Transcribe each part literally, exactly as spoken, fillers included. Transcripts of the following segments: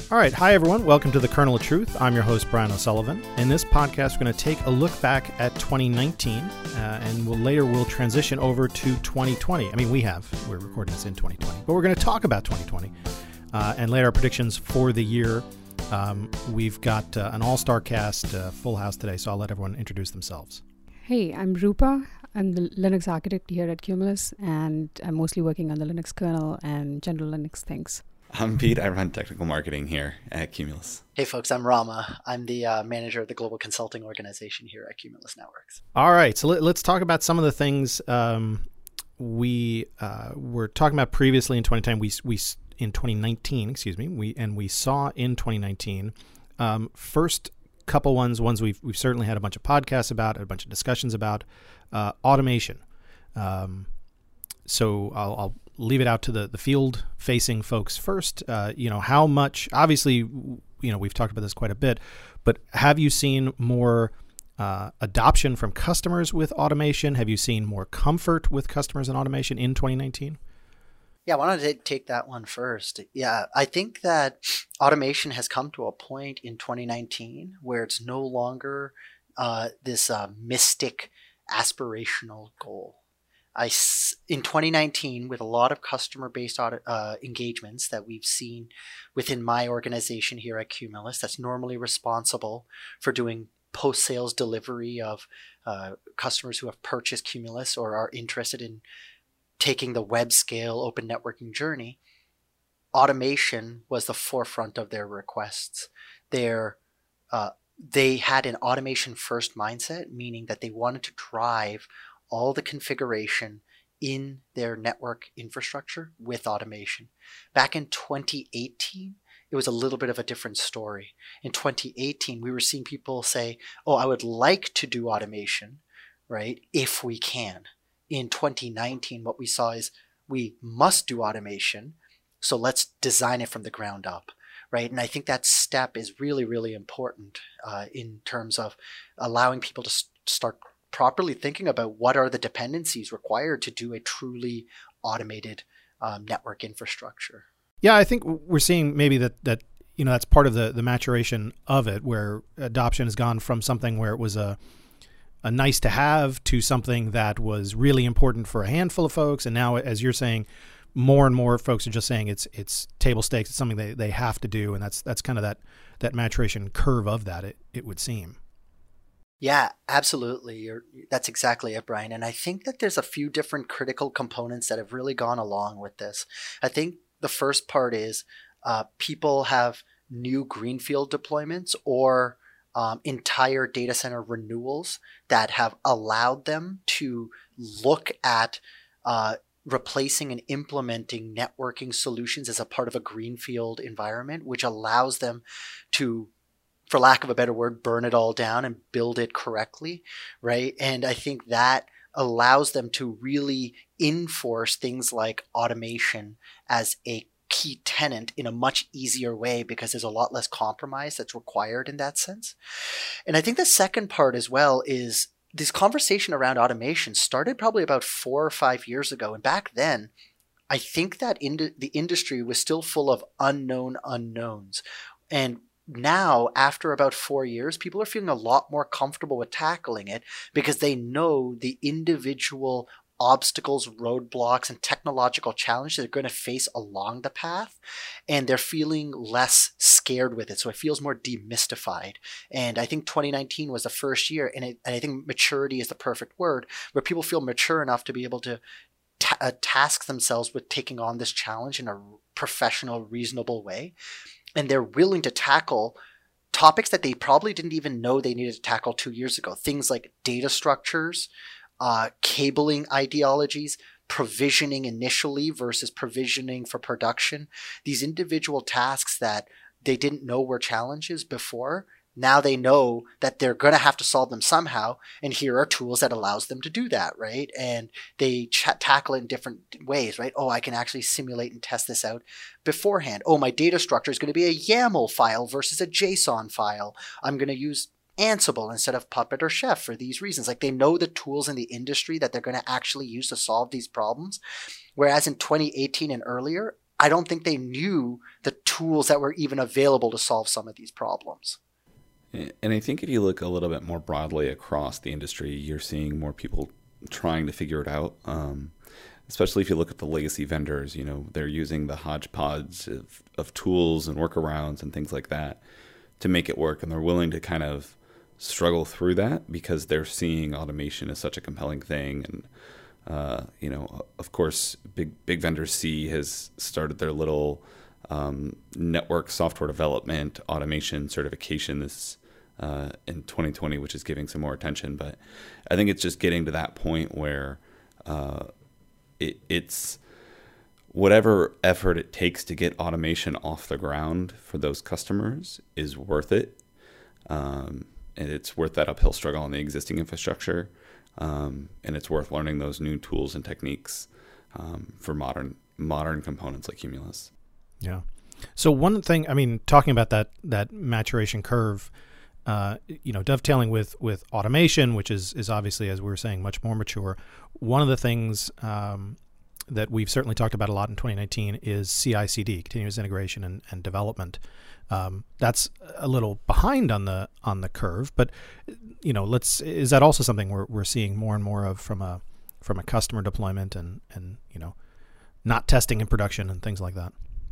All right. Hi, everyone. Welcome to The Kernel of Truth. I'm your host, Brian O'Sullivan. In this podcast, we're going to take a look back at twenty nineteen, uh, and we'll, later we'll transition over to twenty twenty. I mean, we have. We're recording this in twenty twenty, but we're going to talk about twenty twenty uh, and later our predictions for the year. Um, we've got uh, an all-star cast, uh, full house today, so I'll let everyone introduce themselves. Hey, I'm Rupa. I'm the Linux architect here at Cumulus, and I'm mostly working on the Linux kernel and general Linux things. I'm Pete. I run technical marketing here at Cumulus. Hey folks, I'm Rama. I'm the uh, manager of the global consulting organization here at Cumulus Networks. All right, so let, let's talk about some of the things um, we uh, were talking about previously in twenty ten. We we in twenty nineteen, excuse me. We and we saw in twenty nineteen. Um, first couple ones, ones we've we've certainly had a bunch of podcasts about, a bunch of discussions about uh, automation. Um, so I'll. I'll leave it out to the, the field-facing folks first. Uh, you know, how much, obviously, you know, we've talked about this quite a bit, but have you seen more uh, adoption from customers with automation? Have you seen more comfort with customers in automation in twenty nineteen? Yeah, why don't I take that one first? Yeah, I think that automation has come to a point in twenty nineteen where it's no longer uh, this uh, mystic aspirational goal. I, in twenty nineteen, with a lot of customer-based audit, uh, engagements that we've seen within my organization here at Cumulus, that's normally responsible for doing post-sales delivery of uh, customers who have purchased Cumulus or are interested in taking the web-scale open networking journey, automation was the forefront of their requests. Their, uh, they had an automation-first mindset, meaning that they wanted to drive all the configuration in their network infrastructure with automation. Back in twenty eighteen, it was a little bit of a different story. In twenty eighteen, we were seeing people say, oh, I would like to do automation, right, if we can. In twenty nineteen, what we saw is we must do automation, so let's design it from the ground up, right? And I think that step is really, really important uh, in terms of allowing people to st- start properly thinking about what are the dependencies required to do a truly automated um, network infrastructure. Yeah, I think we're seeing maybe that, that you know, that's part of the, the maturation of it, where adoption has gone from something where it was a a nice to have to something that was really important for a handful of folks. And now, as you're saying, more and more folks are just saying it's it's table stakes. It's something they, they have to do. And that's that's kind of that that maturation curve of that, it, it would seem. Yeah, absolutely. You're, that's exactly it, Brian. And I think that there's a few different critical components that have really gone along with this. I think the first part is uh, people have new greenfield deployments or um, entire data center renewals that have allowed them to look at uh, replacing and implementing networking solutions as a part of a greenfield environment, which allows them to, for lack of a better word, burn it all down and build it correctly, right? And I think that allows them to really enforce things like automation as a key tenet in a much easier way because there's a lot less compromise that's required in that sense. And I think the second part as well is this conversation around automation started probably about four or five years ago. And back then, I think that ind- the industry was still full of unknown unknowns. And now, after about four years, people are feeling a lot more comfortable with tackling it because they know the individual obstacles, roadblocks, and technological challenges they're going to face along the path, and they're feeling less scared with it. So it feels more demystified. And I think twenty nineteen was the first year, and, it, and I think maturity is the perfect word, where people feel mature enough to be able to ta- uh, task themselves with taking on this challenge in a professional, reasonable way. And they're willing to tackle topics that they probably didn't even know they needed to tackle two years ago. Things like data structures, uh, cabling ideologies, provisioning initially versus provisioning for production. These individual tasks that they didn't know were challenges before, now they know that they're going to have to solve them somehow. And here are tools that allows them to do that, right? And they ch- tackle it in different ways, right? Oh, I can actually simulate and test this out beforehand. Oh, my data structure is going to be a YAML file versus a JSON file. I'm going to use Ansible instead of Puppet or Chef for these reasons. Like, they know the tools in the industry that they're going to actually use to solve these problems. Whereas in twenty eighteen and earlier, I don't think they knew the tools that were even available to solve some of these problems. And I think if you look a little bit more broadly across the industry, you're seeing more people trying to figure it out. Um, especially if you look at the legacy vendors, you know, they're using the hodgepodge of, of tools and workarounds and things like that to make it work. And they're willing to kind of struggle through that because they're seeing automation as such a compelling thing. And, uh, you know, of course, big, big vendor C has started their little um, network software development automation certification this uh, in twenty twenty, which is giving some more attention. But I think it's just getting to that point where uh, it, it's whatever effort it takes to get automation off the ground for those customers is worth it. Um, and it's worth that uphill struggle on the existing infrastructure. Um, and it's worth learning those new tools and techniques um, for modern modern components like Cumulus. Yeah. So one thing, I mean, talking about that that maturation curve, uh, you know, dovetailing with with automation, which is is obviously, as we were saying, much more mature. One of the things um, that we've certainly talked about a lot in twenty nineteen is C I C D, continuous integration and, and development. Um, that's a little behind on the on the curve, but you know, let's is that also something we're we're seeing more and more of from a from a customer deployment and and you know, not testing in production and things like that.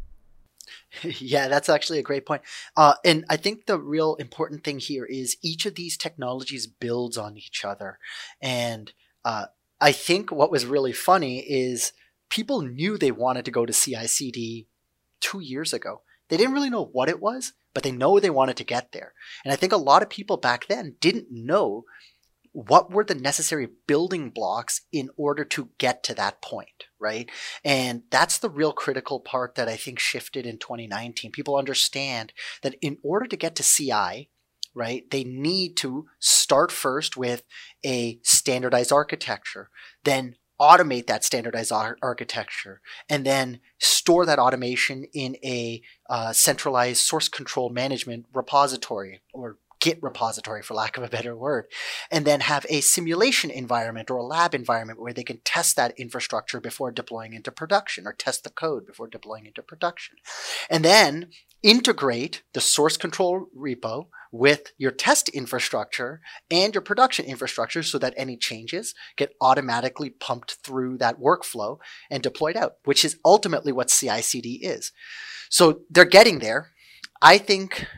Yeah, that's actually a great point. Uh, and I think the real important thing here is each of these technologies builds on each other. And uh, I think what was really funny is people knew they wanted to go to C I C D two years ago. They didn't really know what it was, but they know they wanted to get there. And I think a lot of people back then didn't know what were the necessary building blocks in order to get to that point, right? And that's the real critical part that I think shifted in twenty nineteen. People understand that in order to get to C I, right, they need to start first with a standardized architecture, then automate that standardized ar- architecture, and then store that automation in a uh, centralized source control management repository, or Git repository, for lack of a better word, and then have a simulation environment or a lab environment where they can test that infrastructure before deploying into production, or test the code before deploying into production. And then integrate the source control repo with your test infrastructure and your production infrastructure so that any changes get automatically pumped through that workflow and deployed out, which is ultimately what C I C D is. So they're getting there. I think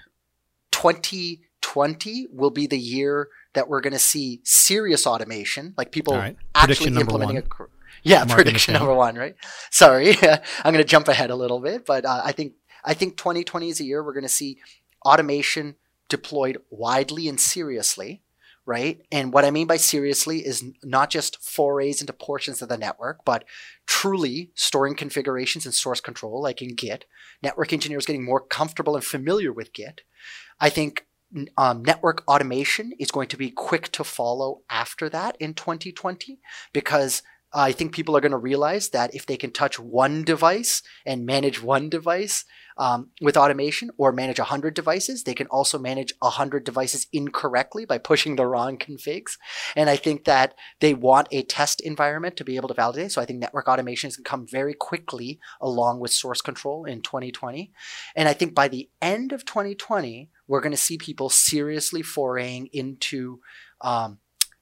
twenty twenty will be the year that we're going to see serious automation, like people right. actually implementing a yeah Marketing prediction number one, right? Sorry, I'm going to jump ahead a little bit, but uh, I think I think twenty twenty is a year we're going to see automation deployed widely and seriously, right? And what I mean by seriously is not just forays into portions of the network, but truly storing configurations and source control, like in Git. Network engineers getting more comfortable and familiar with Git. I think Um, network automation is going to be quick to follow after that in twenty twenty, because I think people are going to realize that if they can touch one device and manage one device um, with automation, or manage one hundred devices, they can also manage one hundred devices incorrectly by pushing the wrong configs. And I think that they want a test environment to be able to validate. So I think network automation is going to come very quickly along with source control in twenty twenty. And I think by the end of twenty twenty, we're going to see people seriously foraying into um,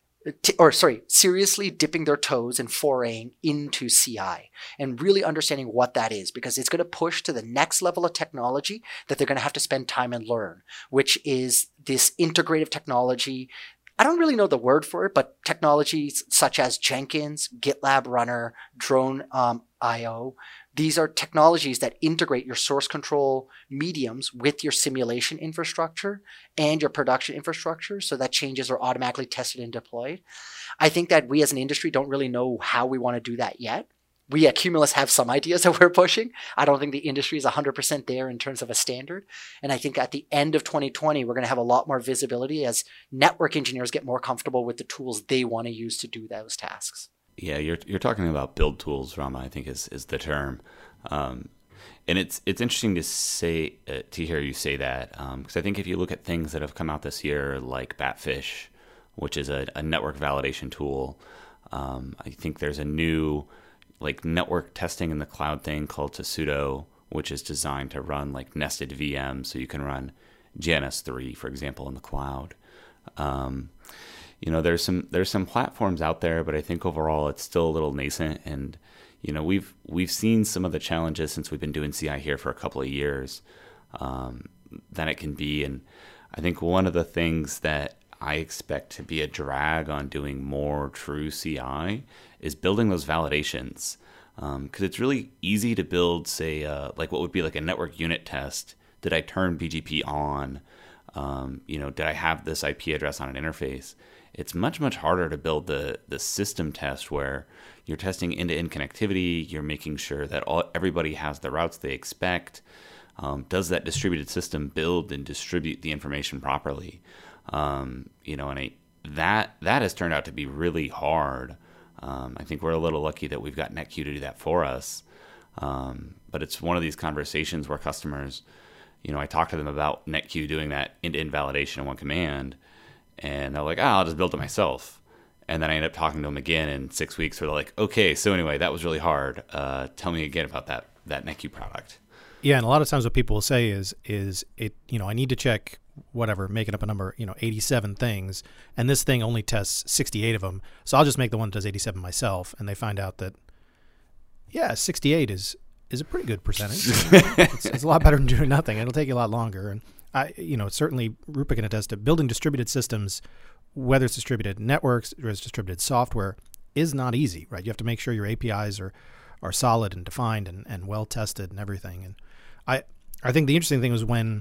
T- or sorry, seriously dipping their toes and foraying into C I and really understanding what that is, because it's going to push to the next level of technology that they're going to have to spend time and learn, which is this integrative technology. I don't really know the word for it, but technologies such as Jenkins, GitLab Runner, Drone um, I O, these are technologies that integrate your source control mediums with your simulation infrastructure and your production infrastructure so that changes are automatically tested and deployed. I think that we as an industry don't really know how we want to do that yet. We at Cumulus have some ideas that we're pushing. I don't think the industry is one hundred percent there in terms of a standard. And I think at the end of twenty twenty, we're going to have a lot more visibility as network engineers get more comfortable with the tools they want to use to do those tasks. Yeah, you're you're talking about build tools, Rama, I think is is the term. Um, and it's it's interesting to say uh, to hear you say that, because um, I think if you look at things that have come out this year, like Batfish, which is a, a network validation tool, um, I think there's a new like network testing in the cloud thing called Tesudo, which is designed to run like nested V Ms, so you can run J N S three, for example, in the cloud. Um, you know, there's some there's some platforms out there, but I think overall it's still a little nascent. And you know, we've we've seen some of the challenges since we've been doing C I here for a couple of years um, that it can be. And I think one of the things that I expect to be a drag on doing more true C I is building those validations. Because um, it's really easy to build, say, uh, like what would be like a network unit test. Did I turn B G P on? Um, you know, did I have this I P address on an interface? It's much, much harder to build the the system test where you're testing end-to-end connectivity. You're making sure that all everybody has the routes they expect. Um, does that distributed system build and distribute the information properly? Um, you know, and I, that that has turned out to be really hard. Um, I think we're a little lucky that we've got NetQ to do that for us. Um, but it's one of these conversations where customers, you know, I talk to them about NetQ doing that end-to-end validation in one command, and they're like, oh, I'll just build it myself. And then I end up talking to them again in six weeks where they're like, okay, so anyway, that was really hard. Uh, tell me again about that that NetQ product. Yeah, and a lot of times what people will say is, is it, you know, I need to check whatever, making up a number, you know, eighty-seven things, and this thing only tests sixty-eight of them, so I'll just make the one that does eighty-seven myself, and they find out that, yeah, sixty-eight is is a pretty good percentage. it's, it's a lot better than doing nothing. It'll take you a lot longer, and I, you know, certainly Rupa can attest to building distributed systems, whether it's distributed networks or it's distributed software, is not easy, right? You have to make sure your A P Is are are solid and defined and, and well tested and everything. And I I think the interesting thing was when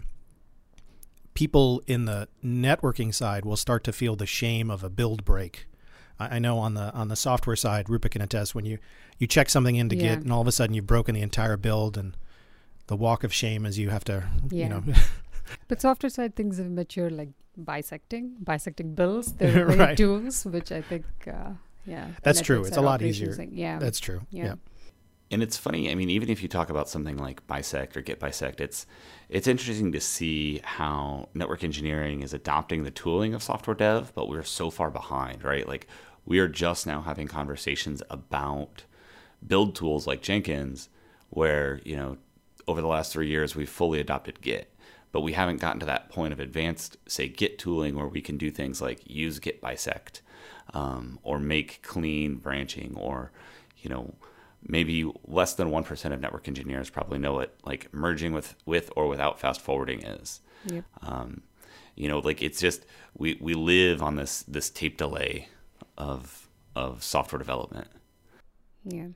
people in the networking side will start to feel the shame of a build break. I, I know on the on the software side, Rupa can attest, when you, you check something into Yeah. Git and all of a sudden you've broken the entire build, and the walk of shame is you have to, Yeah. you know. But software side things have matured, like bisecting, bisecting builds. There are Right. tools, which I think, uh, yeah. the That's true. network It's side a lot operations easier. thing. Yeah. That's true. Yeah. Yeah. And it's funny, I mean, even if you talk about something like bisect or git bisect, it's it's interesting to see how network engineering is adopting the tooling of software dev, but we're so far behind, right? Like, we are just now having conversations about build tools like Jenkins, where, you know, over the last three years, we've fully adopted Git, but we haven't gotten to that point of advanced, say, Git tooling where we can do things like use git bisect, um, or make clean branching, or, you know, maybe less than one percent of network engineers probably know what like merging with, with or without fast forwarding is. Yep. Um, you know, like it's just, we, we live on this, this tape delay of, of software development. Yeah.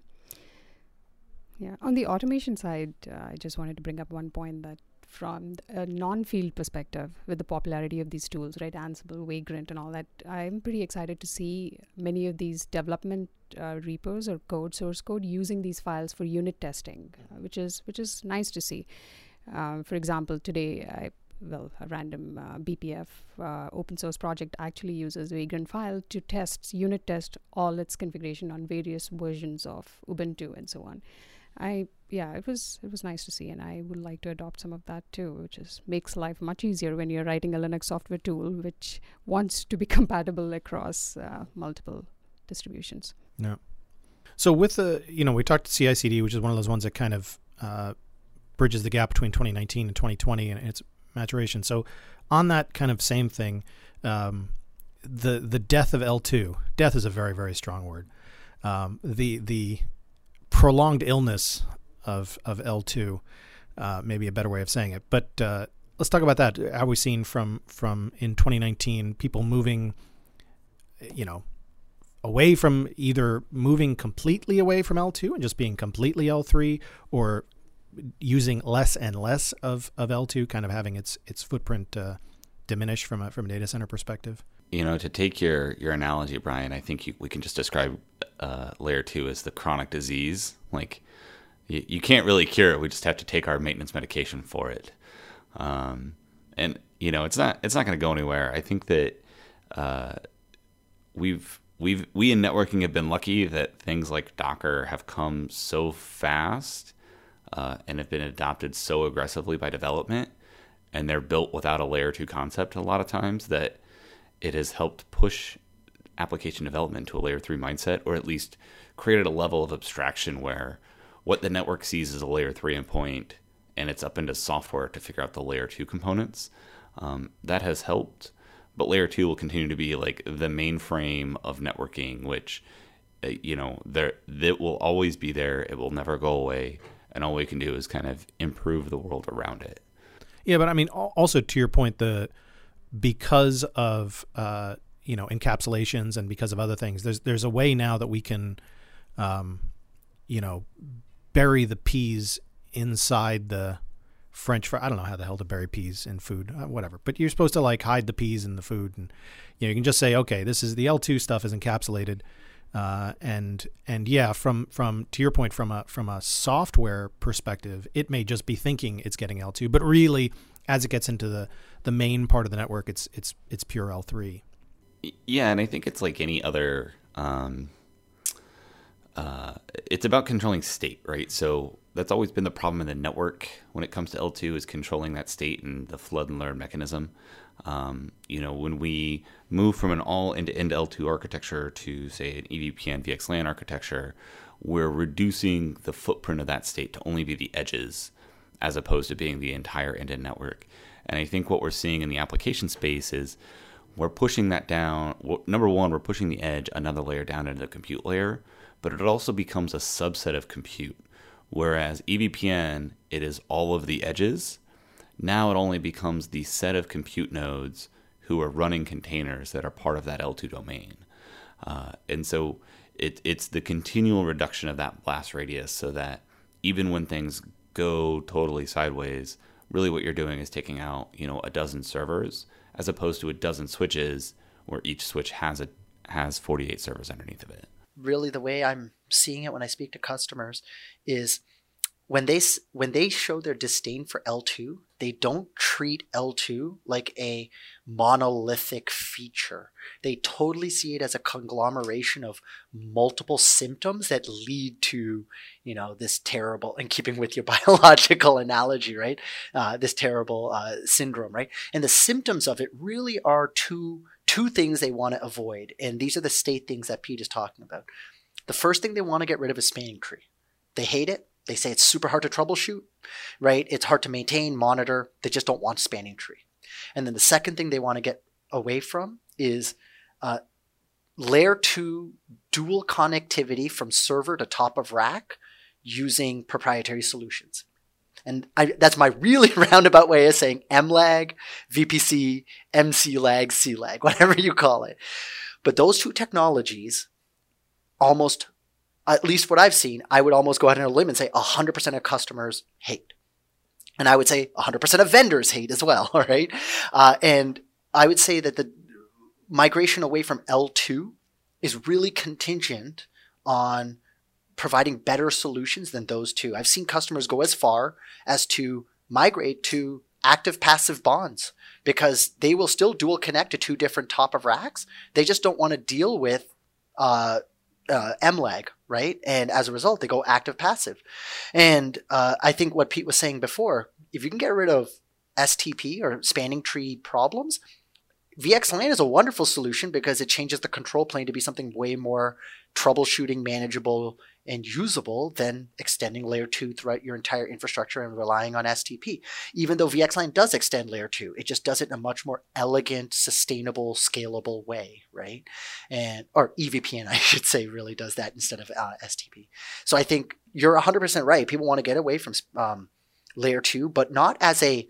Yeah. On the automation side, uh, I just wanted to bring up one point that from a non-field perspective, with the popularity of these tools, right, Ansible, Vagrant, and all that, I'm pretty excited to see many of these development uh, repos or code, source code, using these files for unit testing, uh, which is which is nice to see. Uh, for example, today, I, well, a random uh, B P F uh, open source project actually uses Vagrant file to test, unit test all its configuration on various versions of Ubuntu and so on. I yeah, it was it was nice to see, and I would like to adopt some of that too, which is makes life much easier when you're writing a Linux software tool which wants to be compatible across uh, multiple distributions. Yeah. So with the, you know, we talked C I C D, which is one of those ones that kind of uh, bridges the gap between twenty nineteen and twenty twenty and its maturation. So on that kind of same thing, um, the the death of L two, death is a very, very strong word. Um, the the prolonged illness of of L two, uh, maybe a better way of saying it. But uh, let's talk about that. How we've seen from from in twenty nineteen people moving, you know, away from either moving completely away from L two and just being completely L three, or using less and less of, of L two, kind of having its its footprint uh, diminish from a from a data center perspective. You know, to take your, your analogy, Brian, I think you, we can just describe uh, layer two as the chronic disease. Like, you, you can't really cure it. We just have to take our maintenance medication for it. Um, and, you know, it's not it's not going to go anywhere. I think that uh, we've we've we in networking have been lucky that things like Docker have come so fast uh, and have been adopted so aggressively by development, and they're built without a layer two concept a lot of times, that it has helped push application development to a layer three mindset, or at least created a level of abstraction where what the network sees as a layer three endpoint, and it's up into software to figure out the layer two components. Um, that has helped, but layer two will continue to be like the mainframe of networking, which, uh, you know, there that will always be there. It will never go away, and all we can do is kind of improve the world around it. Yeah, but I mean, also to your point, the because of uh, you know encapsulations and because of other things, there's there's a way now that we can, um, you know, bury the peas inside the French fry. I don't know how the hell to bury peas in food, uh, whatever. But you're supposed to like hide the peas in the food, and you know you can just say, okay, this is the L two stuff is encapsulated, uh, and and yeah, from from to your point, from a from a software perspective, it may just be thinking it's getting L two, but really, as it gets into the the main part of the network, it's it's it's pure L three. Yeah, and I think it's like any other. Um, uh, it's about controlling state, right? So that's always been the problem in the network when it comes to L two is controlling that state and the flood and learn mechanism. Um, you know, when we move from an all end-to-end L two architecture to, say, an E V P N V X LAN architecture, we're reducing the footprint of that state to only be the edges as opposed to being the entire end-to-end network. And I think what we're seeing in the application space is we're pushing that down. Well, number one, we're pushing the edge another layer down into the compute layer, but it also becomes a subset of compute. Whereas E V P N, it is all of the edges. Now it only becomes the set of compute nodes who are running containers that are part of that L two domain. Uh, and so it, it's the continual reduction of that blast radius so that even when things go totally sideways, really what you're doing is taking out, you know, a dozen servers as opposed to a dozen switches where each switch has a has forty-eight servers underneath of it. Really, the way I'm seeing it when I speak to customers is when they when they show their disdain for L two, they don't treat L two like a monolithic feature. They totally see it as a conglomeration of multiple symptoms that lead to, you know, this terrible, in keeping with your biological analogy, right? Uh, this terrible uh, syndrome, right? And the symptoms of it really are two two things they want to avoid. And these are the state things that Pete is talking about. The first thing they want to get rid of is spanning tree. They hate it. They say it's super hard to troubleshoot, right? It's hard to maintain, monitor. They just don't want spanning tree. And then the second thing they want to get away from is uh, layer two dual connectivity from server to top of rack using proprietary solutions. And I, that's my really roundabout way of saying M lag, V P C, M C lag, C lag, whatever you call it. But those two technologies almost, at least what I've seen, I would almost go out on a limb and say one hundred percent of customers hate. And I would say one hundred percent of vendors hate as well, all right? Uh, and I would say that the migration away from L two is really contingent on providing better solutions than those two. I've seen customers go as far as to migrate to active passive bonds because they will still dual connect to two different top of racks. They just don't want to deal with uh, uh, M lag, right? And as a result, they go active passive. And uh, I think what Pete was saying before, if you can get rid of S T P or spanning tree problems, V X LAN is a wonderful solution because it changes the control plane to be something way more troubleshooting, manageable, and usable than extending layer two throughout your entire infrastructure and relying on S T P. Even though V X LAN does extend layer two, it just does it in a much more elegant, sustainable, scalable way, right? And or E V P N, I should say, really does that instead of uh, S T P. So I think you're one hundred percent right. People want to get away from um, layer two, but not as a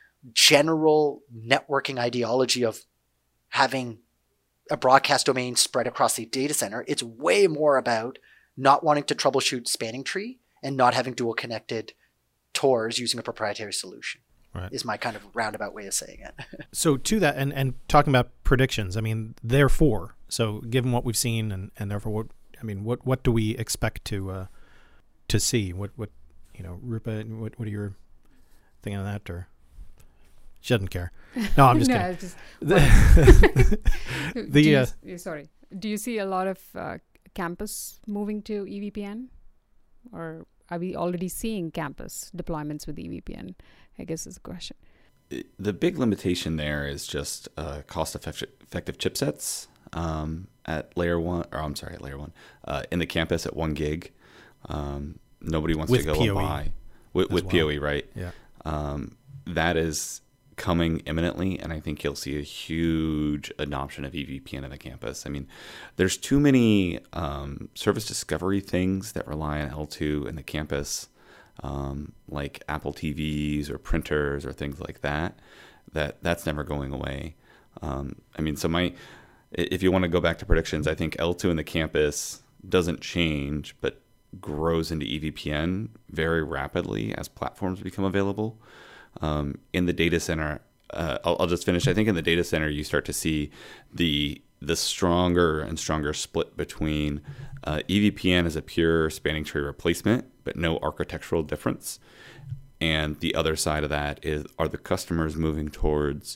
general networking ideology of having a broadcast domain spread across the data center. It's way more about not wanting to troubleshoot spanning tree and not having dual connected T O Rs using a proprietary solution. Right. Is my kind of roundabout way of saying it. So to that, and, and talking about predictions, I mean, therefore, so given what we've seen and, and therefore, what, I mean, what, what do we expect to uh, to see? What, what you know, Rupa, what, what are your thinking on that? Or she doesn't care. No, I'm just no, kidding. Just, the, the you, uh, sorry. Do you see a lot of uh, campus moving to E V P N? Or are we already seeing campus deployments with E V P N? I guess is the question. The big limitation there is just uh, cost-effective chipsets. um, at layer one, or I'm sorry, at layer one, uh, in the campus at one gig. Um, nobody wants with to go P O E and buy with, with well. P O E, right? Yeah. Um, that is coming imminently, and I think you'll see a huge adoption of E V P N in the campus. I mean, there's too many um, service discovery things that rely on L two in the campus, um, like Apple T Vs or printers or things like that, that that's never going away. Um, I mean, so my, if you want to go back to predictions, I think L two in the campus doesn't change, but grows into E V P N very rapidly as platforms become available. Um, in the data center, uh, I'll, I'll just finish. I think in the data center, you start to see the the stronger and stronger split between uh, E V P N as a pure spanning tree replacement, but no architectural difference. And the other side of that is, are the customers moving towards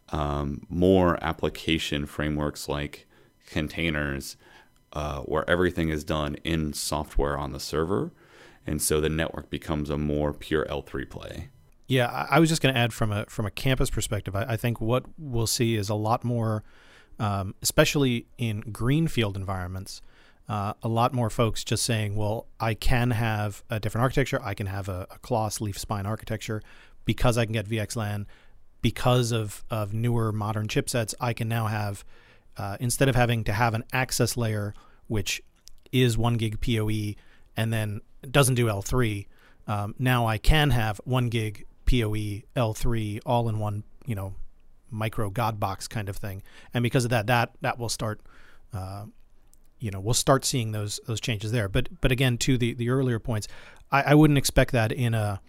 um, more application frameworks like containers, uh, where everything is done in software on the server, and so the network becomes a more pure L three play. Yeah, I I was just going to add from a from a campus perspective, I, I think what we'll see is a lot more, um, especially in greenfield environments, uh, a lot more folks just saying, well, I can have a different architecture, I can have a, a cloth leaf spine architecture because I can get V X LAN, because of, of newer modern chipsets, I can now have, uh, instead of having to have an access layer, which is one gig P O E and then doesn't do L three, um, now I can have one gig P O E, L three, all in one, you know, micro God box kind of thing. And because of that, that that will start, uh, you know, we'll start seeing those those changes there. But but again, to the, the earlier points, I, I wouldn't expect that in a,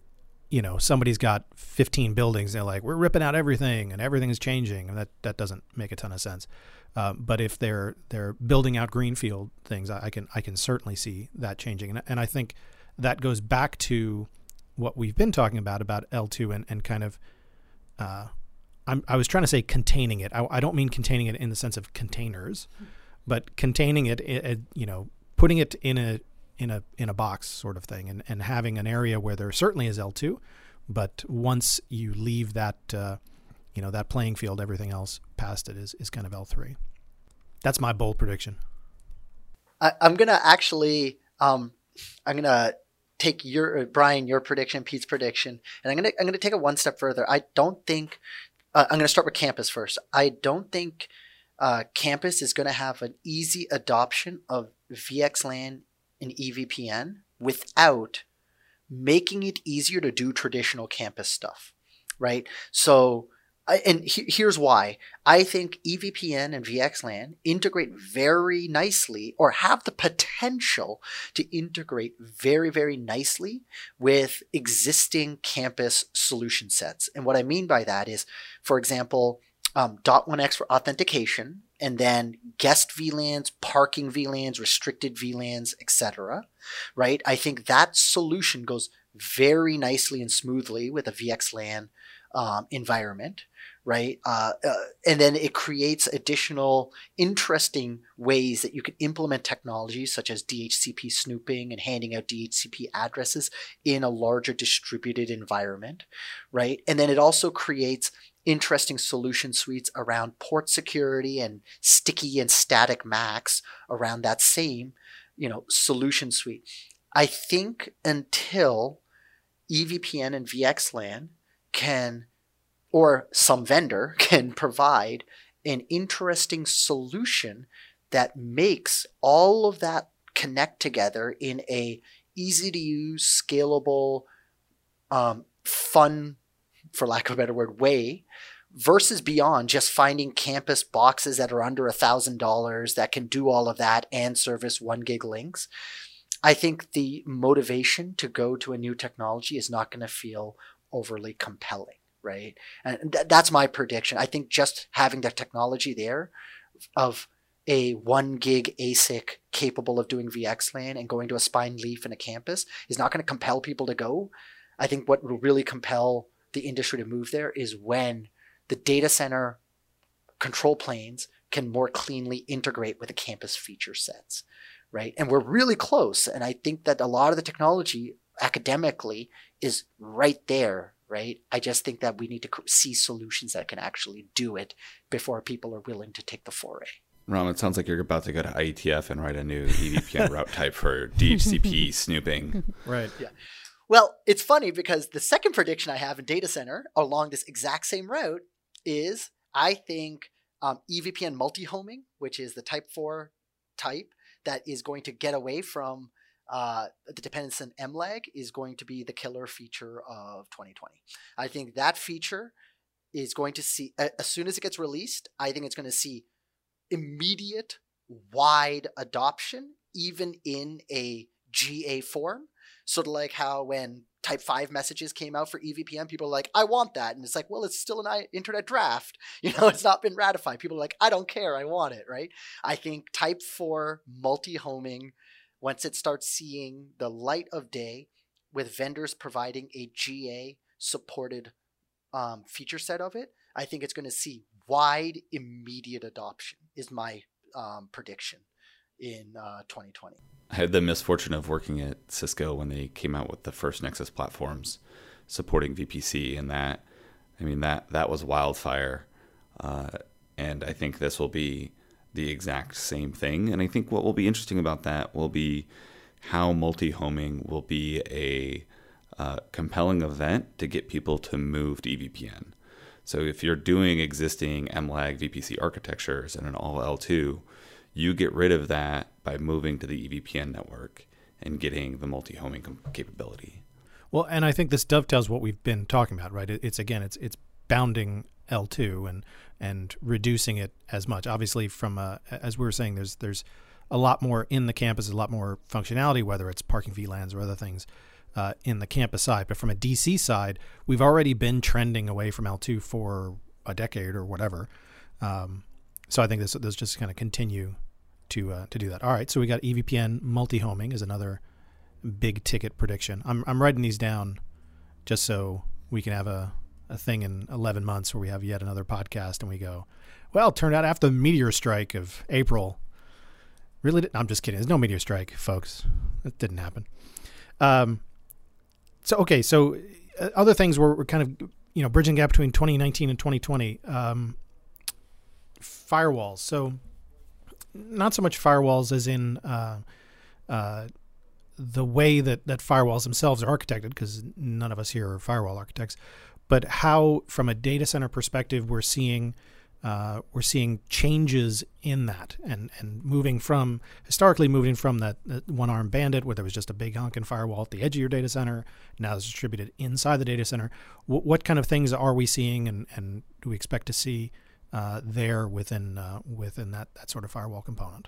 you know, somebody's got fifteen buildings, they're like, we're ripping out everything and everything's changing. And that, that doesn't make a ton of sense. Uh, but if they're they're building out greenfield things, I, I can I can certainly see that changing. And, and I think that goes back to what we've been talking about, about L two and, and kind of, uh, I'm, I was trying to say containing it. I, I don't mean containing it in the sense of containers, but containing it, it, it, you know, putting it in a in a in a box sort of thing, and, and having an area where there certainly is L two, but once you leave that, uh, you know, that playing field, everything else past it is, is kind of L three. That's my bold prediction. I, I'm gonna actually, um, I'm gonna. take your Brian, your prediction, Pete's prediction, and I'm gonna I'm gonna take it one step further. I don't think uh, I'm gonna start with campus first. I don't think uh, campus is gonna have an easy adoption of V X LAN and E V P N without making it easier to do traditional campus stuff, right? So. I, and he, here's why. I think E V P N and V X LAN integrate very nicely, or have the potential to integrate very, very nicely with existing campus solution sets. And what I mean by that is, for example, um, dot one X for authentication, and then guest V LANs, parking V LANs, restricted V LANs, et cetera, right? I think that solution goes very nicely and smoothly with a V X LAN um, environment. Right. Uh, uh, and then it creates additional interesting ways that you can implement technologies such as D H C P snooping and handing out D H C P addresses in a larger distributed environment. Right. And then it also creates interesting solution suites around port security and sticky and static M A Cs around that same, you know, solution suite. I think until E V P N and V X LAN can, or some vendor can provide an interesting solution that makes all of that connect together in a easy to use, scalable, um, fun, for lack of a better word, way, versus beyond just finding campus boxes that are under a thousand dollars that can do all of that and service one gig links. I think the motivation to go to a new technology is not going to feel overly compelling. Right. And th- that's my prediction. I think just having the technology there of a one gig A S I C capable of doing V X LAN and going to a spine leaf in a campus is not going to compel people to go. I think what will really compel the industry to move there is when the data center control planes can more cleanly integrate with the campus feature sets. Right. And we're really close. And I think that a lot of the technology academically is right there. Right. I just think that we need to see solutions that can actually do it before people are willing to take the foray. Ram, it sounds like you're about to go to I E T F and write a new E V P N route type for D H C P snooping. Right. Yeah. Well, it's funny because the second prediction I have in data center along this exact same route is I think um, E V P N multi-homing, which is the type four type that is going to get away from uh, the dependence on M lag, is going to be the killer feature of twenty twenty. I think that feature is going to see, as soon as it gets released, I think it's going to see immediate wide adoption, even in a G A form. Sort of like how when type five messages came out for E V P N, people are like, I want that. And it's like, well, it's still an internet draft. You know, it's not been ratified. People are like, I don't care. I want it, right? I think type four multi-homing, once it starts seeing the light of day with vendors providing a G A supported um, feature set of it, I think it's going to see wide, immediate adoption is my um, prediction in uh, twenty twenty. I had the misfortune of working at Cisco when they came out with the first Nexus platforms supporting V P C, and that, I mean, that that was wildfire. Uh, and I think this will be the exact same thing. And I think what will be interesting about that will be how multi-homing will be a uh, compelling event to get people to move to E V P N. So if you're doing existing M lag V P C architectures and an all L two, you get rid of that by moving to the E V P N network and getting the multi-homing com- capability. Well, and I think this dovetails what we've been talking about, right? It, it's again, it's it's bounding L two and and reducing it as much. Obviously, from a, as we were saying, there's there's a lot more in the campus, a lot more functionality, whether it's parking V LANs or other things uh, in the campus side. But from a D C side, we've already been trending away from L two for a decade or whatever. Um, so I think this this just kind of continue to uh, to do that. All right, so we got E V P N multi-homing is another big ticket prediction. I'm I'm writing these down just so we can have a, a thing in eleven months where we have yet another podcast and we go, well, it turned out after the meteor strike of April, really did, I'm just kidding. There's no meteor strike, folks. That didn't happen. Um. So okay, so uh, other things were, were kind of, you know, bridging the gap between twenty nineteen and twenty twenty. Um, firewalls. So not so much firewalls as in uh, uh, the way that, that firewalls themselves are architected, because none of us here are firewall architects, but how, from a data center perspective, we're seeing uh, we're seeing changes in that, and, and moving from historically moving from that, that one arm bandit where there was just a big honking firewall at the edge of your data center. Now it's distributed inside the data center. W- what kind of things are we seeing, and, and do we expect to see Uh, there within uh, within that, that sort of firewall component?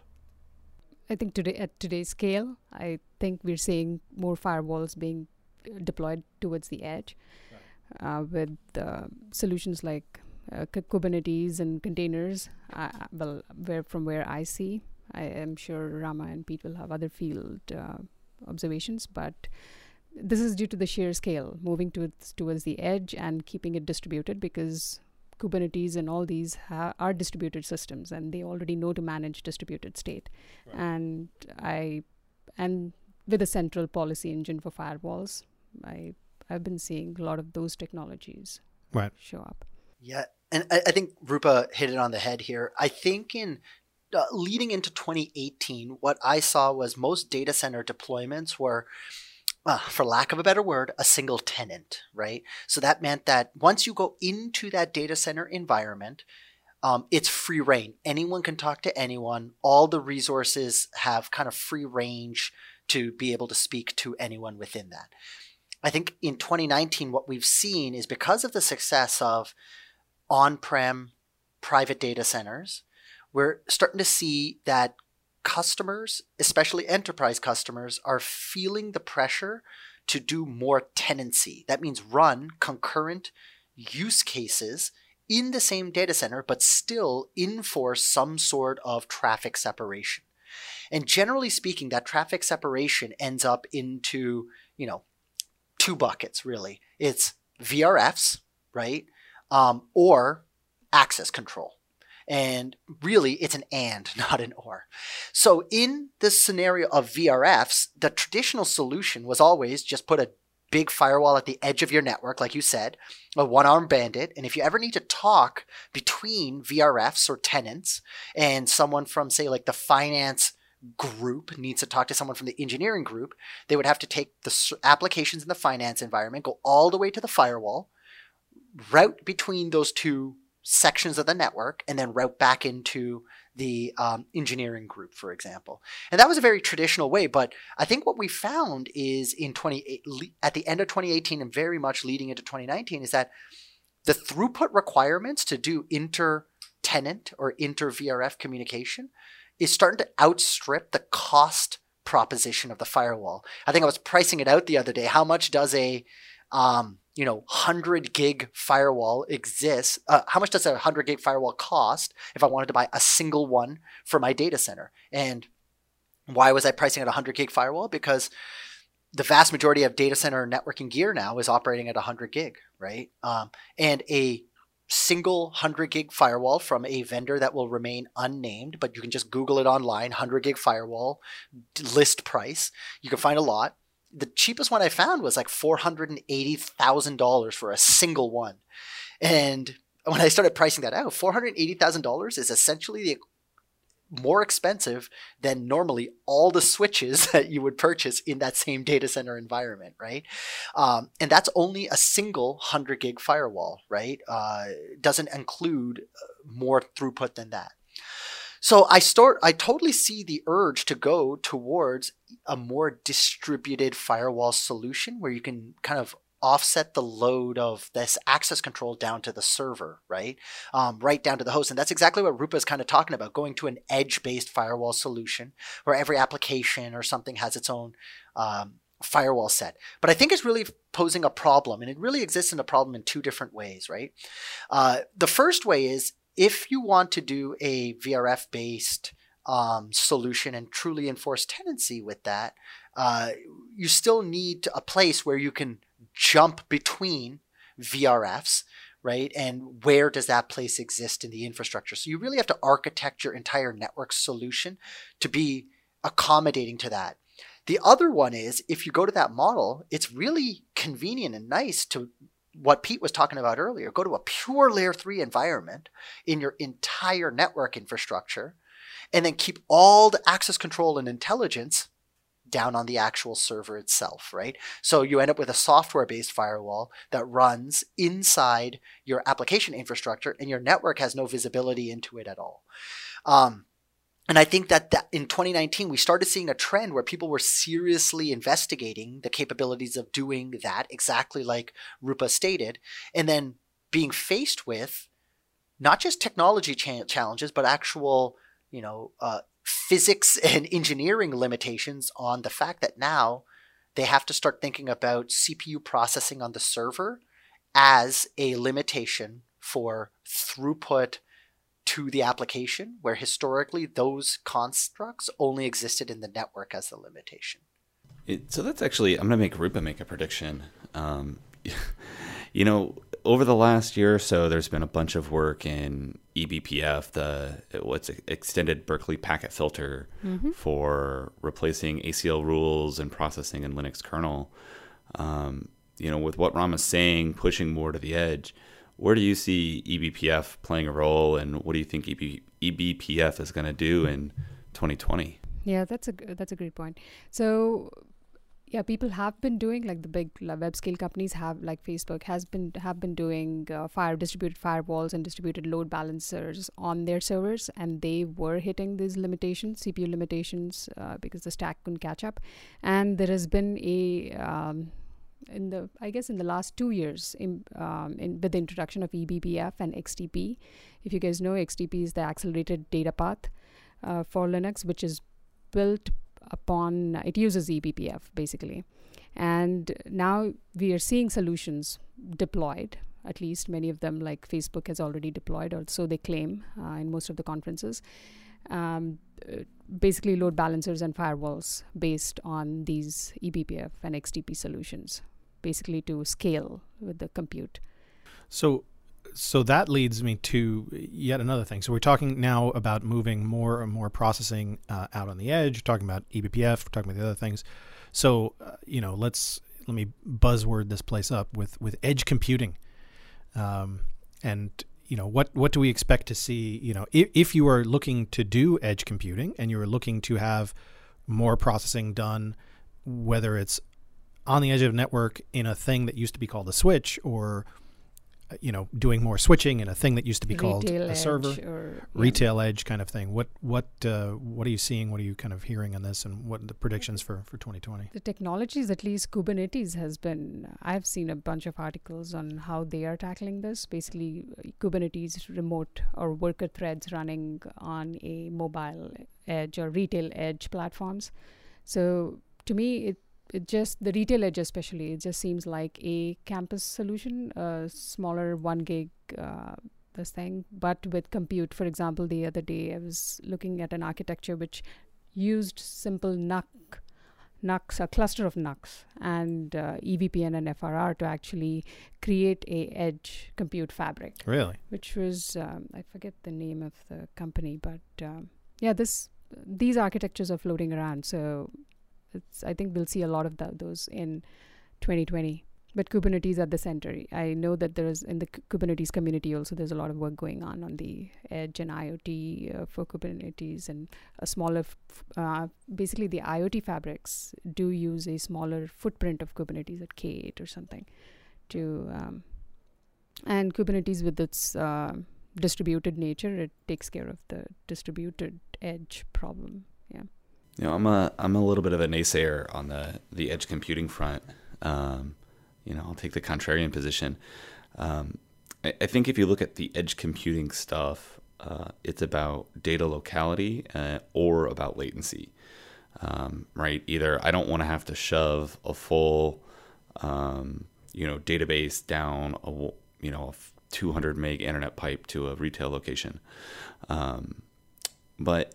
I think today at today's scale, I think we're seeing more firewalls being deployed towards the edge, right. uh, with uh, solutions like uh, Kubernetes and containers. Uh, well, where from where I see, I am sure Rama and Pete will have other field uh, observations, but this is due to the sheer scale, moving towards towards the edge and keeping it distributed, because Kubernetes and all these ha- are distributed systems, and they already know to manage distributed state. Right. And I, and with a central policy engine for firewalls, I I've been seeing a lot of those technologies right. show up. Yeah, and I, I think Rupa hit it on the head here. I think in uh, leading into twenty eighteen, what I saw was most data center deployments were, Uh, for lack of a better word, a single tenant, right? So that meant that once you go into that data center environment, um, it's free reign. Anyone can talk to anyone. All the resources have kind of free range to be able to speak to anyone within that. I think in twenty nineteen, what we've seen is because of the success of on-prem private data centers, we're starting to see that customers, especially enterprise customers, are feeling the pressure to do more tenancy. That means run concurrent use cases in the same data center, but still enforce some sort of traffic separation. And generally speaking, that traffic separation ends up into, you know, two buckets, really. It's V R Fs, right? Um, or access control. And really, it's an and, not an or. So in this scenario of V R Fs, the traditional solution was always just put a big firewall at the edge of your network, like you said, a one-armed bandit. And if you ever need to talk between V R Fs or tenants and someone from, say, like the finance group needs to talk to someone from the engineering group, they would have to take the applications in the finance environment, go all the way to the firewall, route between those two sections of the network, and then route back into the um, engineering group, for example. And that was a very traditional way. But I think what we found is in twenty at the end of twenty eighteen and very much leading into twenty nineteen is that the throughput requirements to do inter-tenant or inter-V R F communication is starting to outstrip the cost proposition of the firewall. I think I was pricing it out the other day. How much does a um, you know, one hundred gig firewall exists? Uh, how much does a one hundred gig firewall cost if I wanted to buy a single one for my data center? And why was I pricing at a one hundred gig firewall? Because the vast majority of data center networking gear now is operating at one hundred gig, right? Um, and a single one hundred gig firewall from a vendor that will remain unnamed, but you can just Google it online, one hundred gig firewall, list price. You can find a lot. The cheapest one I found was like four hundred eighty thousand dollars for a single one. And when I started pricing that out, four hundred eighty thousand dollars is essentially the more expensive than normally all the switches that you would purchase in that same data center environment, right? Um, and that's only a single one hundred gig firewall, right? Uh, doesn't include more throughput than that. So I start, I totally see the urge to go towards a more distributed firewall solution where you can kind of offset the load of this access control down to the server, right? Um, right down to the host. And that's exactly what Rupa is kind of talking about, going to an edge-based firewall solution where every application or something has its own um, firewall set. But I think it's really posing a problem, and it really exists in a problem in two different ways, right? Uh, the first way is if you want to do a V R F-based um, solution and truly enforce tenancy with that, uh, you still need a place where you can jump between V R Fs, right? And where does that place exist in the infrastructure? So you really have to architect your entire network solution to be accommodating to that. The other one is, if you go to that model, it's really convenient and nice to what Pete was talking about earlier, go to a pure layer three environment in your entire network infrastructure, and then keep all the access control and intelligence down on the actual server itself, right? So you end up with a software-based firewall that runs inside your application infrastructure, and your network has no visibility into it at all. Um, And I think that, that in twenty nineteen, we started seeing a trend where people were seriously investigating the capabilities of doing that, exactly like Rupa stated, and then being faced with not just technology cha- challenges, but actual, you know, uh, physics and engineering limitations on the fact that now they have to start thinking about C P U processing on the server as a limitation for throughput to the application, where historically those constructs only existed in the network as the limitation. It, so that's actually, I'm going to make Rupa make a prediction. Um, you know, over the last year or so, there's been a bunch of work in E B P F, the what's extended Berkeley packet filter, mm-hmm. for replacing A C L rules and processing in Linux kernel. Um, you know, with what Rama's saying, pushing more to the edge, where do you see E B P F playing a role, and what do you think E B P F is going to do in twenty twenty? Yeah, that's a that's a great point. So, yeah, people have been doing, like the big web scale companies have, like Facebook has been have been doing uh, fire distributed firewalls and distributed load balancers on their servers, and they were hitting these limitations, C P U limitations, uh, because the stack couldn't catch up. And there has been a um, in the I guess in the last two years in, um, in with the introduction of E B P F and X T P. If you guys know, X T P is the accelerated data path uh, for Linux, which is built upon, it uses E B P F basically. And now we are seeing solutions deployed, at least many of them, like Facebook has already deployed, or so they claim uh, in most of the conferences. Um, basically load balancers and firewalls based on these E B P F and X T P solutions, basically to scale with the compute. So so that leads me to yet another thing. So we're talking now about moving more and more processing uh, out on the edge, we're talking about E B P F, we're talking about the other things. So, uh, you know, let's let me buzzword this place up with with edge computing, um, and you know what what do we expect to see? You know, if, if you are looking to do edge computing and you are looking to have more processing done, whether it's on the edge of a network in a thing that used to be called a switch, or you know, doing more switching in a thing that used to be called Retail a edge server, or, yeah. retail edge kind of thing. What what uh, what are you seeing? What are you kind of hearing on this, and what are the predictions for, for twenty twenty? The technologies, at least Kubernetes has been, I've seen a bunch of articles on how they are tackling this. Basically, Kubernetes remote or worker threads running on a mobile edge or retail edge platforms. So to me, it It just, the retail edge especially, it just seems like a campus solution, a smaller one gig uh, this thing, but with compute. For example, the other day I was looking at an architecture which used simple N U C, N U Cs, a cluster of N U Cs, and uh, E V P N and F R R to actually create a edge compute fabric. Really? Which was, um, I forget the name of the company, but um, yeah, this these architectures are floating around. So It's, I think we'll see a lot of th- those in twenty twenty. But Kubernetes at the center. I know that there is in the K- Kubernetes community also, there's a lot of work going on on the edge and IoT uh, for Kubernetes, and a smaller, f- uh, basically the IoT fabrics do use a smaller footprint of Kubernetes at K eight or something to, um, and Kubernetes with its uh, distributed nature, it takes care of the distributed edge problem. Yeah. You know, I'm a I'm a little bit of a naysayer on the, the edge computing front. Um, you know, I'll take the contrarian position. Um, I, I think if you look at the edge computing stuff, uh, it's about data locality uh, or about latency, um, right? Either I don't want to have to shove a full, um, you know, database down a you know a two hundred meg internet pipe to a retail location, um, but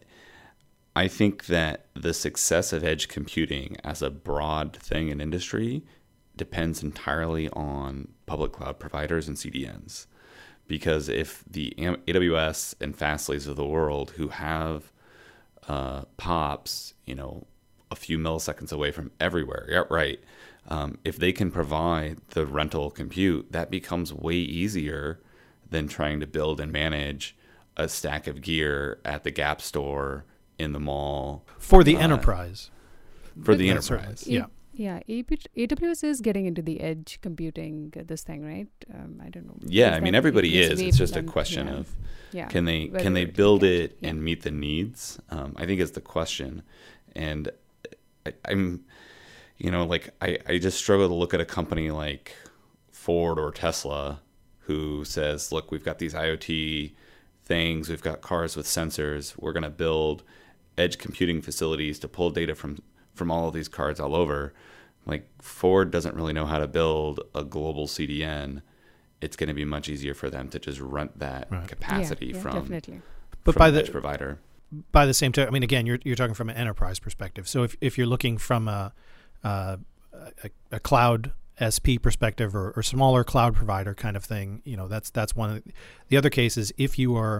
I think that the success of edge computing as a broad thing in industry depends entirely on public cloud providers and C D Ns. Because if the A W S and Fastly's of the world, who have uh, POPs, you know, a few milliseconds away from everywhere, yeah, right, um, if they can provide the rental compute, that becomes way easier than trying to build and manage a stack of gear at the Gap store in the mall for the uh, enterprise. For the That's enterprise, right. Yeah. Yeah, A W S is getting into the edge computing, uh, this thing, right? Um, I don't know. Yeah, Is I mean that- everybody it's is. way It's just a beyond- question yeah. of yeah. can they whether can they it build get- it yeah. and meet the needs? Um, I think is the question, and I, I'm, you know, like I, I just struggle to look at a company like Ford or Tesla who says, look, we've got these IoT things, we've got cars with sensors, we're going to build edge computing facilities to pull data from from all of these cars all over. Like Ford doesn't really know how to build a global C D N. It's going to be much easier for them to just rent that Right. capacity yeah, yeah, from, definitely. But from by an the edge provider. by the same token, I mean, again, you're you're talking from an enterprise perspective. So if if you're looking from a uh, a, a cloud S P perspective or, or smaller cloud provider kind of thing, you know, that's that's one. Of the, the other case is if you are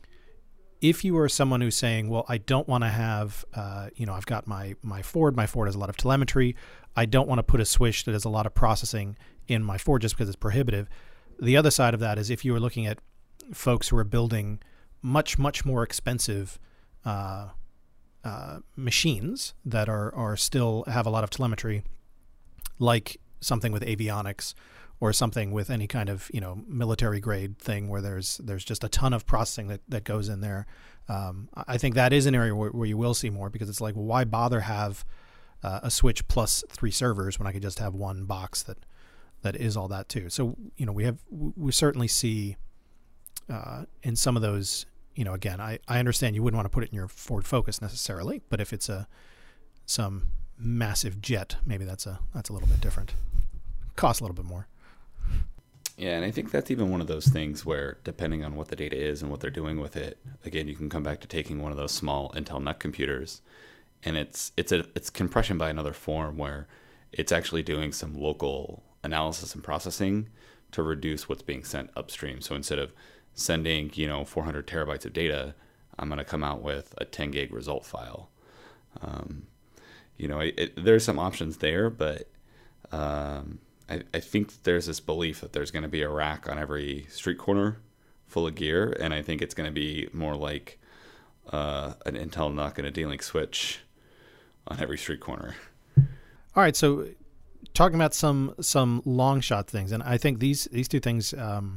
if you are someone who's saying, well, I don't want to have, uh, you know, I've got my my Ford. My Ford has a lot of telemetry. I don't want to put a switch that has a lot of processing in my Ford just because it's prohibitive. The other side of that is if you are looking at folks who are building much, much more expensive uh, uh, machines that are, are still have a lot of telemetry, like something with avionics or something with any kind of, you know, military grade thing where there's there's just a ton of processing that, that goes in there. Um, I think that is an area where, where you will see more, because it's like, well, why bother have uh, a switch plus three servers when I could just have one box that that is all that too. So, you know, we have we certainly see uh, in some of those, you know, again, I, I understand you wouldn't want to put it in your Ford Focus necessarily, but if it's a some massive jet, maybe that's a that's a little bit different. Costs a little bit more. Yeah, and I think that's even one of those things where, depending on what the data is and what they're doing with it, again, you can come back to taking one of those small Intel N U C computers, and it's it's a it's compression by another form where it's actually doing some local analysis and processing to reduce what's being sent upstream. So instead of sending, you know, four hundred terabytes of data, I'm going to come out with a ten gig result file. Um, you know, it, it, there's some options there, but um, I, I think there's this belief that there's going to be a rack on every street corner full of gear, and I think it's going to be more like uh, an Intel knock and a D-Link switch on every street corner. All right, so talking about some some long shot things, and I think these these two things, um,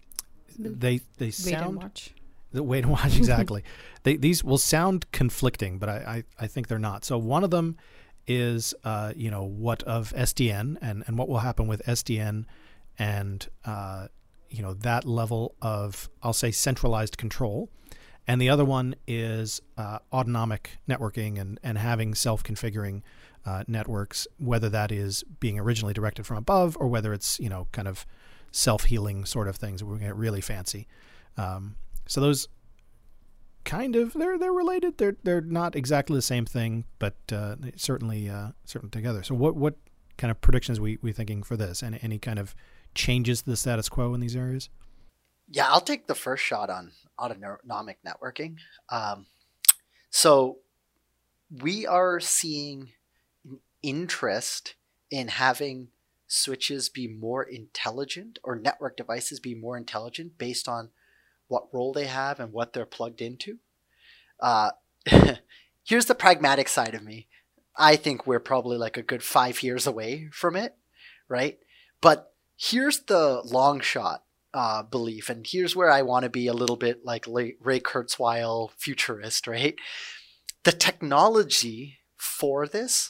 they they Wait sound and watch. the wait and watch exactly. they these will sound conflicting, but I, I, I think they're not. So one of them is uh, you know, what of S D N and, and what will happen with S D N and uh, you know, that level of, I'll say, centralized control. And the other one is uh, autonomic networking and, and having self-configuring uh, networks, whether that is being originally directed from above or whether it's, you know, kind of self-healing sort of things. We're going to get really fancy. Um, so those kind of, they're they're related. They're they're not exactly the same thing, but uh, certainly uh, certainly together. So what what kind of predictions we we thinking for this? And any kind of changes to the status quo in these areas? Yeah, I'll take the first shot on autonomic networking. Um, so we are seeing an interest in having switches be more intelligent, or network devices be more intelligent based on what role they have and what they're plugged into. Uh, here's the pragmatic side of me. I think we're probably like a good five years away from it, right? But here's the long shot uh, belief, and here's where I want to be a little bit like Ray Kurzweil futurist, right? The technology for this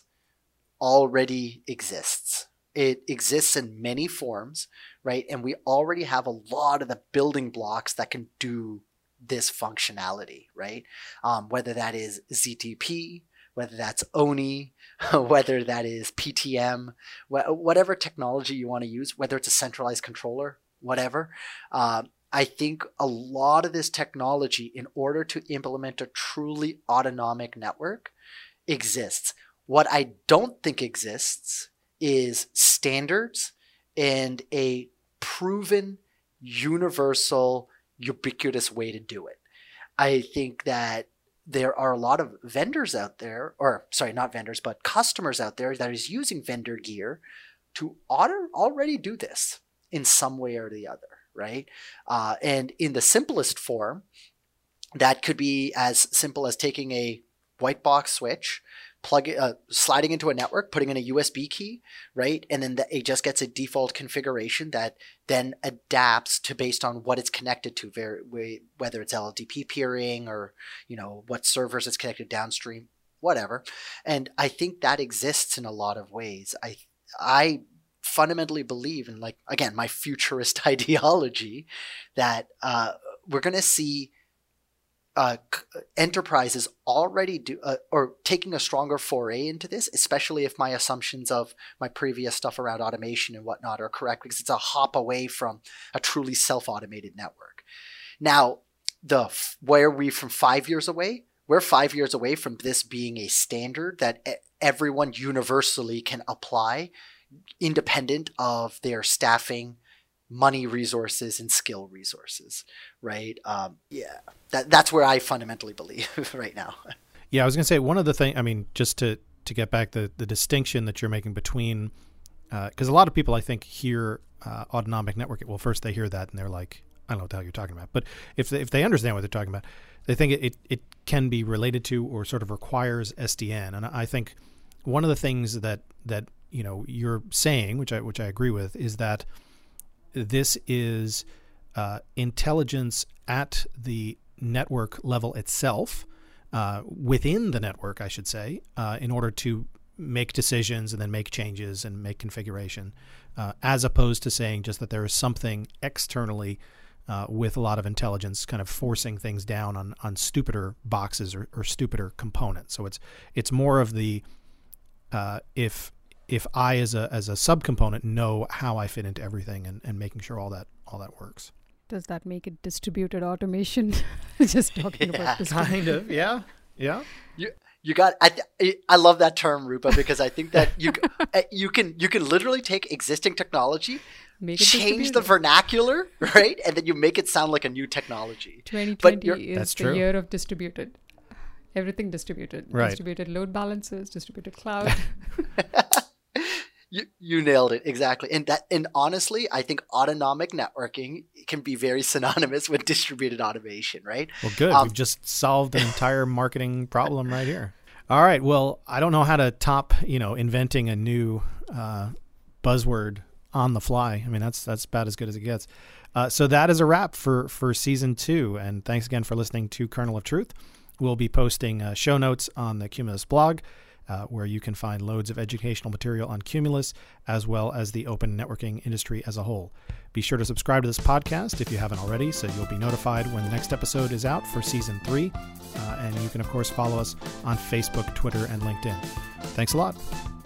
already exists. It exists in many forms, right? And we already have a lot of the building blocks that can do this functionality, right? Um, whether that is Z T P, whether that's O N I, whether that is P T M, wh- whatever technology you want to use, whether it's a centralized controller, whatever. Um, I think a lot of this technology, in order to implement a truly autonomic network, exists. What I don't think exists is standards and a proven, universal, ubiquitous way to do it. I think that there are a lot of vendors out there, or sorry, not vendors, but customers out there that is using vendor gear to auto- already do this in some way or the other, right? Uh, and in the simplest form, that could be as simple as taking a white box switch, plug it, uh, sliding into a network, putting in a U S B key, right? And then the, it just gets a default configuration that then adapts to based on what it's connected to, very, whether it's L L D P peering or, you know, what servers it's connected downstream, whatever. And I think that exists in a lot of ways. I, I fundamentally believe in, like, again, my futurist ideology that uh, we're going to see Uh, enterprises already do uh, or taking a stronger foray into this, especially if my assumptions of my previous stuff around automation and whatnot are correct, because it's a hop away from a truly self-automated network. Now, the where are we from five years away? We're five years away from this being a standard that everyone universally can apply, independent of their staffing, money resources, and skill resources, right? Um, yeah, that that's where I fundamentally believe right now. Yeah, I was going to say one of the things, I mean, just to, to get back the, the distinction that you're making between, because uh, a lot of people, I think, hear uh, autonomic networking. Well, first they hear that and they're like, I don't know what the hell you're talking about. But if they, if they understand what they're talking about, they think it, it, it can be related to or sort of requires S D N. And I think one of the things that, that you know, you're saying, which I which I agree with, is that this is uh, intelligence at the network level itself, uh, within the network, I should say, uh, in order to make decisions and then make changes and make configuration, uh, as opposed to saying just that there is something externally uh, with a lot of intelligence kind of forcing things down on, on stupider boxes or, or stupider components. So it's it's more of the uh, if if I as a as a subcomponent know how I fit into everything and, and making sure all that all that works. Does that make it distributed automation? Just talking Yeah. about this. Kind of, yeah, yeah. You you got I th- I love that term, Rupa, because I think that you you can you can literally take existing technology, Make it change the distributed. vernacular, right, and then you make it sound like a new technology. twenty But twenty you're- is That's the true. year of distributed. Everything distributed. Right. Distributed load balancers, distributed cloud. You you nailed it exactly, and that and honestly, I think autonomic networking can be very synonymous with distributed automation, right? Well, good. Um, We've just solved an entire marketing problem right here. All right. Well, I don't know how to top, you know, inventing a new uh, buzzword on the fly. I mean, that's that's about as good as it gets. Uh, so that is a wrap for for season two, and thanks again for listening to Kernel of Truth. We'll be posting uh, show notes on the Cumulus blog, Uh, where you can find loads of educational material on Cumulus, as well as the open networking industry as a whole. Be sure to subscribe to this podcast if you haven't already, so you'll be notified when the next episode is out for season three. Uh, and you can, of course, follow us on Facebook, Twitter, and LinkedIn. Thanks a lot.